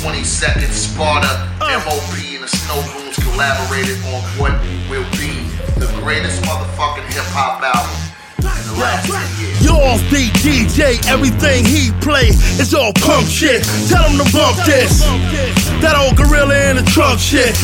22nd, Sparta, MOP, and the Snow Goons collaborated on what will be the greatest motherfucking hip-hop album in the last 10 years. Yo, offbeat DJ, everything he play is all punk shit. Tell him to bump this. That old gorilla in the trunk shit.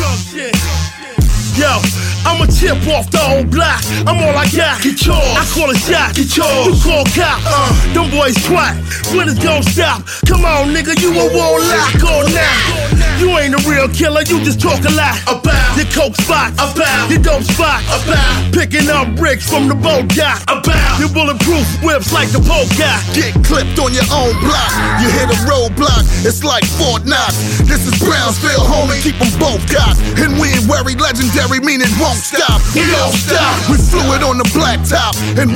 Yo, I'ma tip off the old block. I'm all I got. Get yours. I call a shot. Get yours. You call cop. Them boys twat. When it's gon' stop? Come on, nigga, you a wall lock or not? You ain't a real killer, you just talk a lot about your coke spot, about your dope spot, about picking up bricks from the boat dock, about your bulletproof whips like the Pope got. Get clipped on your own block. You hit a roadblock, it's like Fort Knox. This is Brownsville, homie, keep them both cocked. And we ain't worried, legendary, meaning won't stop. We don't stop. We flew it on the black top in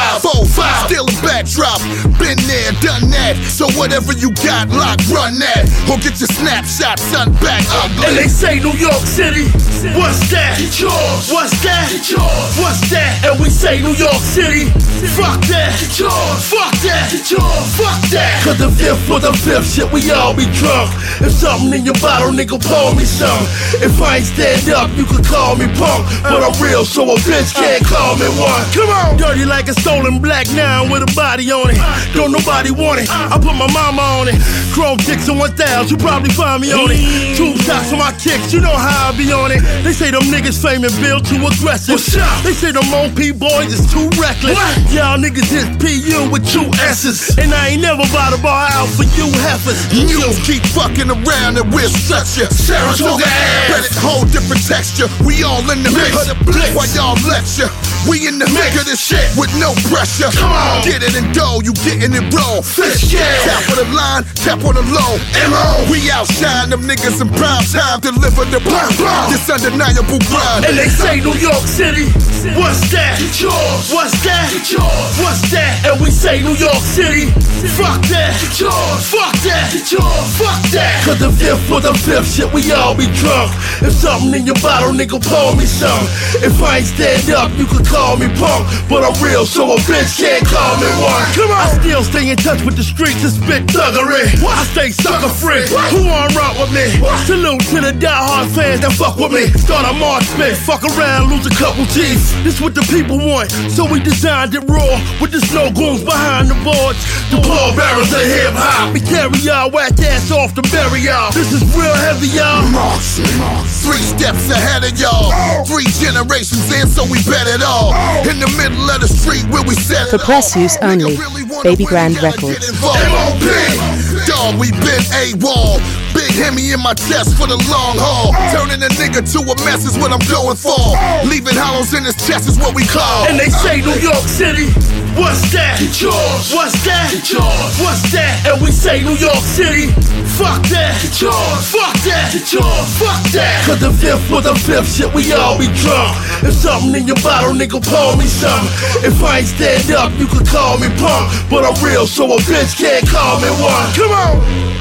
1545. Still a backdrop. Been there, done that. So whatever you got, lock, run that. Or get your snapshot, son, back ugly. And they say New York City, what's that? Get yours. What's that? Get yours. What's that? And we say New York City, fuck that. Get yours. Fuck that. Get yours. Fuck that. Cause the fifth for the fifth shit, we all be drunk. If something in your bottle, nigga, pour me some. If I ain't stand up, you could call me punk. But I'm real, so a bitch can't call me one. Come on. Dirty like a stolen black nine with a body on it. Don't nobody want it. I put my mama on it. Chrome Dixon 1000, you probably find me on it. 2 shots on my kicks, you know how I be on it. They say them niggas fame and build too aggressive. They say them OP boys is too reckless. Y'all niggas hit PU with 2 S's. And I ain't never bought a bar out for you heifers. You keep fucking around and we'll shut you. Saratoga ass. But it's whole different texture. We all in the mix of the blitz while y'all lecture. We in the mix of this shit with no pressure. Come on. Get it and go, you getting it wrong. Fish, yeah. Tap on the line, tap on the low. M.O. We outshine them niggas in prime time. Deliver the bomb. This undeniable grind. And they say New York City, what's that? Get yours. What's that? Get yours. What's that? And we say New York City, fuck that. Get yours. Fuck that. Get yours. Fuck that. Cause the fifth for the fifth shit, we all be drunk. If something in your bottle, nigga, pour me some. If I ain't stand up, you could call me punk. But I'm real, so a bitch can't call me one. Come on. I still stay in touch with the streets and spit thuggery. I stay sucker free. Who wanna rock with me? Salute to the diehard fans that fuck with me. Start a march spit, fuck around, lose a couple teeth. This what the people want, so we designed it raw. With the Snow Goons behind the boards. The pallbearers of hip hop. We carry y'all whack ass off to bury y'all. This is real heavy, y'all. 3 steps ahead of y'all. 3 generations in, so we bet it all. In the middle of the street where we set For press use only, Baby Grand Records. MOP, dog, we been AWOL. Big Hemi in my chest for the long haul. Turning a nigga to a mess is what I'm going for. Leaving hollows in his chest is what we call. And they say New York City, what's that? Get yours. What's that? Get yours. What's that? And we say New York City, fuck that. Get yours. Fuck that. Get yours. Fuck that. Cause the fifth for the fifth shit, we all be drunk. If something in your bottle, nigga, pour me some. If I ain't stand up, you could call me punk. But I'm real, so a bitch can't call me one. Come on.